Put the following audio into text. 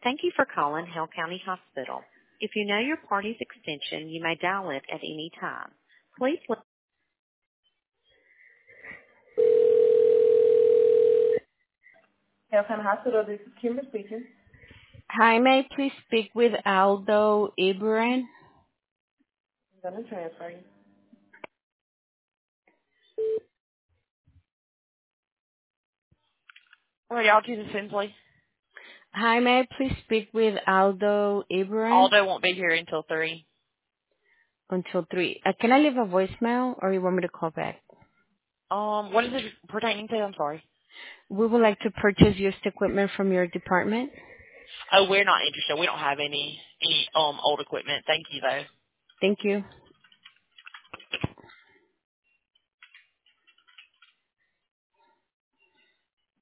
Thank you for calling Hale County Hospital. If you know your party's extension, you may dial it at any time. Please listen. Hale County Hospital, this is Kimber speaking. Hi, may I please speak with Aldo Ibrahim? I'm going to transfer you. Radiology is Finley. Hi, may I please speak with Aldo Ibrahim Aldo won't be here until 3. until 3? Can I leave a voicemail or you want me to call back? What is it pertaining to? I'm sorry. We would like to purchase used equipment from your department. Oh, we're not interested. We don't have any old equipment. Thank you, though. Thank you.